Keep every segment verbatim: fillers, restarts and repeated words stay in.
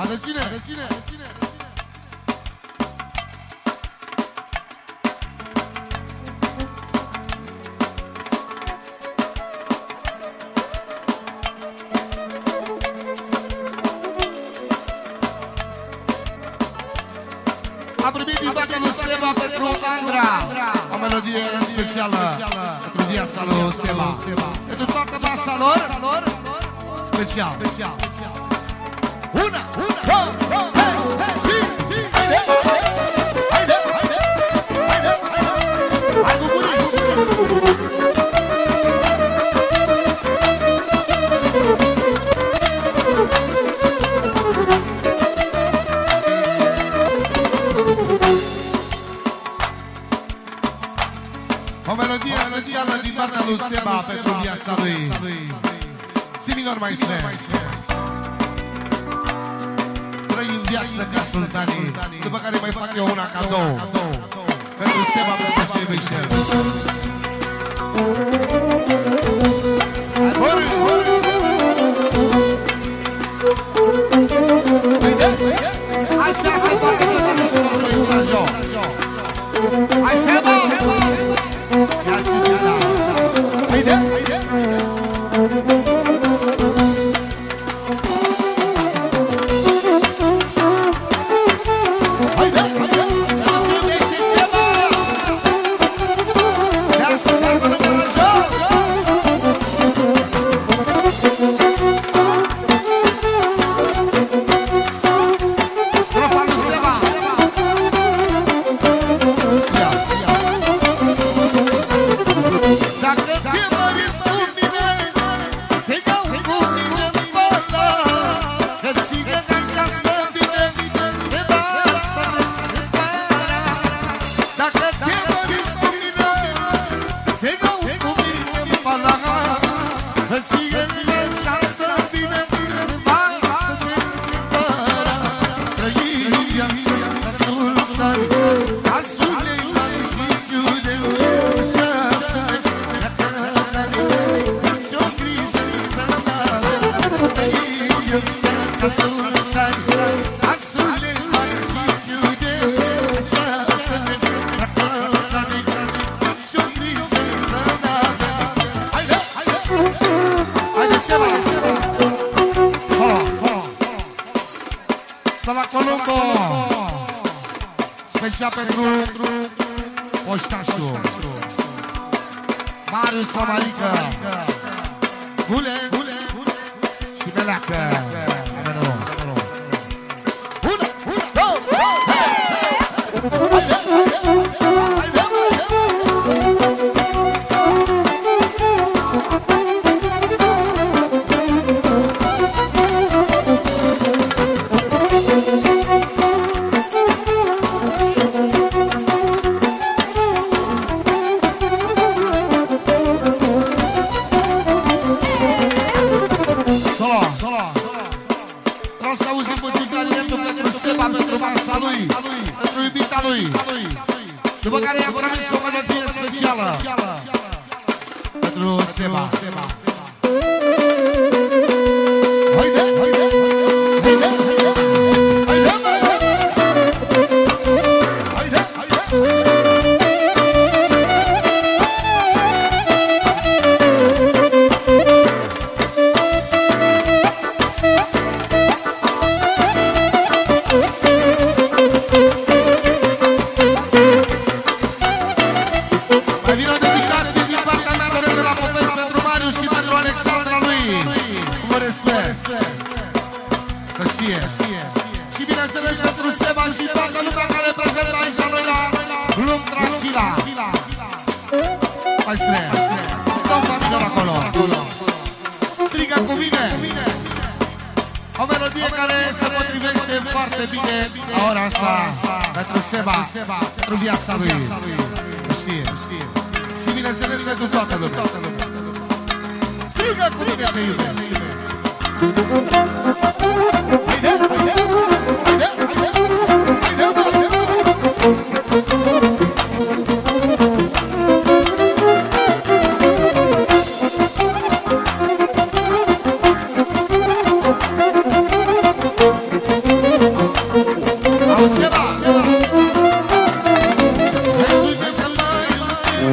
Reține, reține, reține. Am primit din partea lui Seba pentru Andra o melodie specială pentru viața lui Seba. Pentru toată masa lor, special. Una, una, două, două, hei, hei, zi, haide, haide, haide, haide, haide, hai cu bunici. O melodie specială din partea lui Seba pentru viața lui. Si minor, maestre. Trăim viață ca sultanii, după care mai fac eu una cadou pentru Seba, pentru cei vești. Hai să se facă toate și toate la joc. Hai Seba! Ia-ți viața! Haide, haide! Special pentru Oștașul Marius Famarică, Gule și Meleacă. Una, una, două, pentru iubita lui. După care i-am promis o melodie specială pentru Seba. Haide, haide, haide, haide, haide, haide. Și bineînțeles pentru Seba și toată lumea care prezentă aici la noi la Lung Tranquila. Hai spune, dăm familia acolo. Strigă cu mine o melodie care se potrivește foarte bine la ora asta pentru Seba, pentru viața lui. Știe, știe. Și bineînțeles pentru toată lumea. Strigă cu mine, te iubesc. Haide, haide, haide, haide, haide, haide.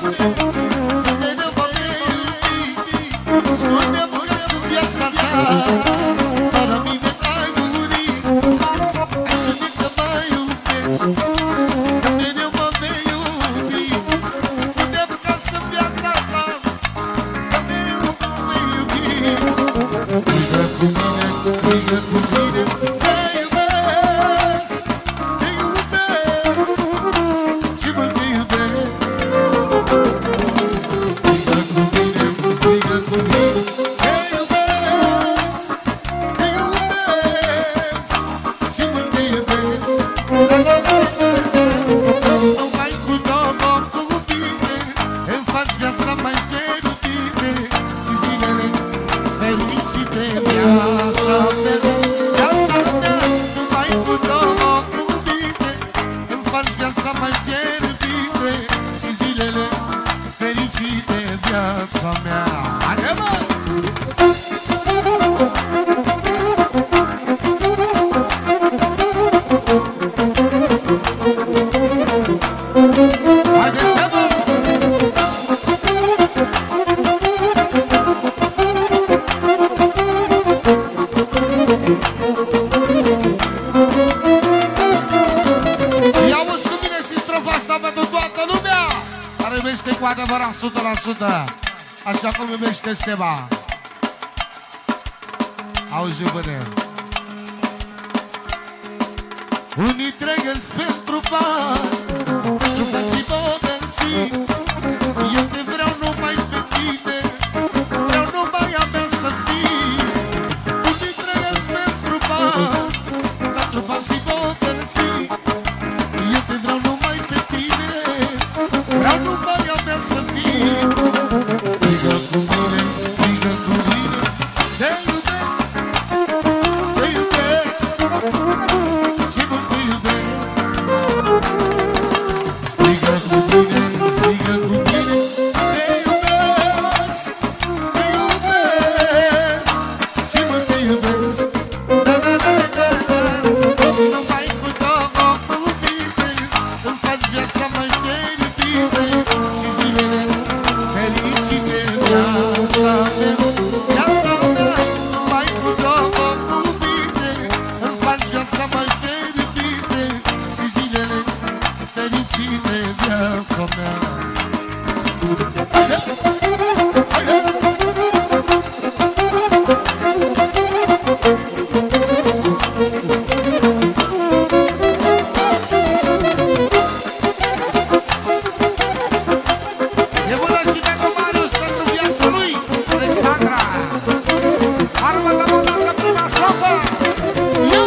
Așa cum iubește Seba. Auzi, băne. Unii trăiesc pentru bani, pentru bănții bogății. Eu te vreau numai pe tine, vreau numai a mea să fii. Unii trăiesc pentru bani, pentru bănții bogății. Eu te vreau numai pe tine, vreau numai a mea să fii. Strigă cu mine, strigă cu mine, te iubesc, te iubesc, și mult te iubesc. Strigă cu mine, strigă cu mine, te iubesc, te iubesc, și mult te iubesc. Da, da, da, da, da. Numai cu două cuvinte îmi faci viața mai fericită și zilele fericite. Viața mea, viața mea, numai cu două cuvinte îmi faci viața mai fericită și zilele fericite. Viața mea. E bună și pentru Marius, pentru viața lui, Alexandra. Armata modală, prima strofă. Eu!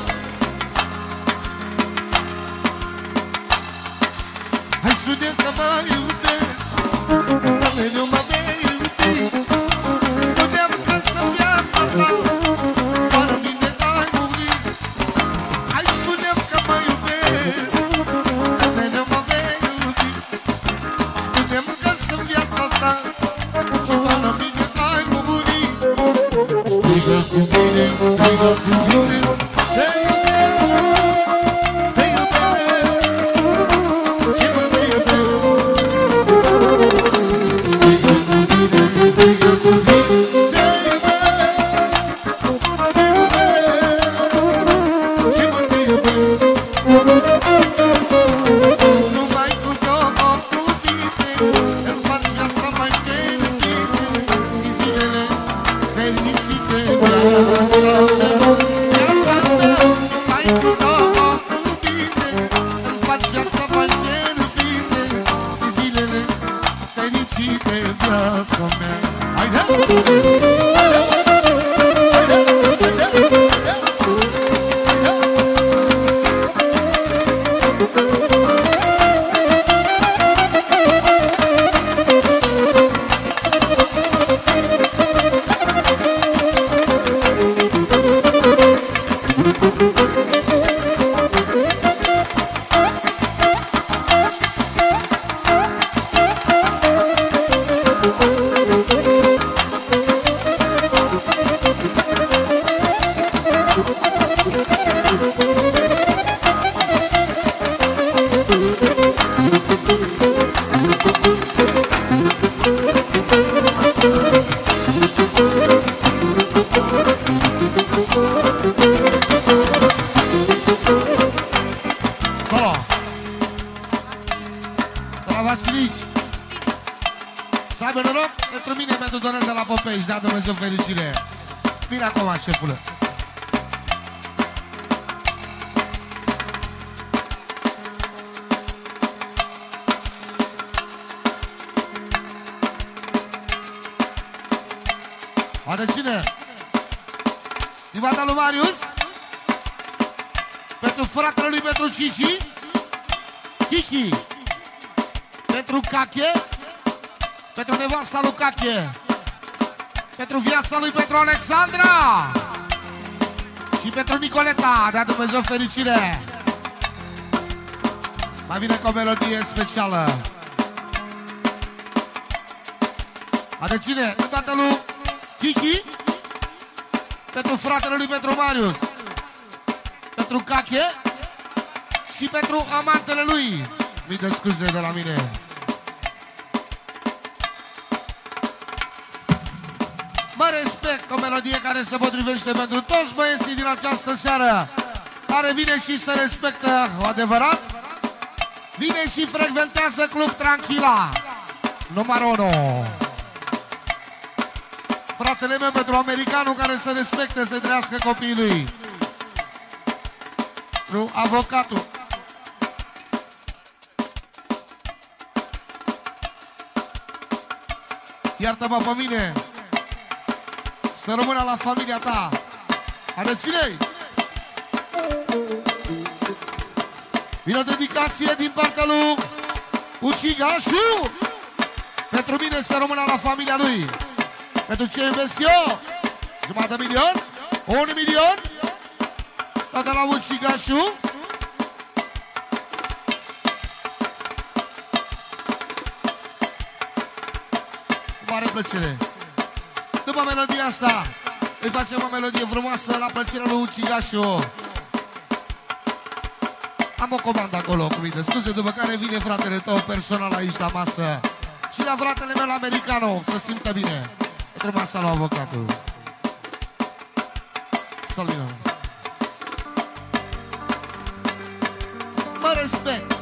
Hai spune că mă iubești, că mereu mă vei iubi. Spune-mi că sunt viața ta, fără mine n-ai muri. Hai spune-mi că mă iubești, că mereu mă vei iubi. Spune-mi că sunt viața ta și fără mine n-ai muri. Strigă cu mine, strigă cu mine, te iubesc, te iubesc, și mult te iubesc. Strigă cu mine, strigă cu mine, te iubesc, te iubesc, și mult te iubesc. Numai cu două cuvinte îmi faci viața mai fericită și zilele fericite. Viața mea, viața mea, numai cu două cuvinte îmi faci viața mai fericită și zilele fericite. Viața mea. Haide! Să aibă noroc pentru mine, pentru Donel de la Popei. Și da Dumnezeu fericire. Bine acum, șefule. Oare cine? Din partea lui Marius? Pentru fratele lui Petru Cici? Kiki? Pentru Cache? Pentru nevasta lui Cache? Pentru viața lui Petru Alexandra? Și pentru Nicoleta, dea Dumnezeu fericire. Mai vine cu o melodie specială. Oare cine? Din partea lui Kiki? Pentru fratele lui Petru Marius, pentru Cache și pentru amantele lui. Mii de scuze de la mine. Mă respect, o melodie care se potrivește pentru toți băieții din această seară, care vine și se respectă cu adevărat. Vine și frecventează Club Tranquila numărul unu. Fratele meu pentru americanul care se respecte, să trăiască copiii lui. Nu, avocatul. Iartă-mă pe mine. Să rămână la familia ta. Are ține-i? Vine o dedicație din partea lui Ucigașu. Pentru mine să rămână la familia lui. Pentru ce iubesc eu? Jumătate de milion? Un milion? Toate la Ucigașu. Cu mare plăcere. După melodia asta îi facem o melodie frumoasă la plăcerea lui Ucigașu. Am o comandă acolo cu mine. Scuze, după care vine fratele tău personal aici la masă. Și la fratele meu la americano, să simtă bine. Pentru masa lui avocatul. Salut. Mă respect.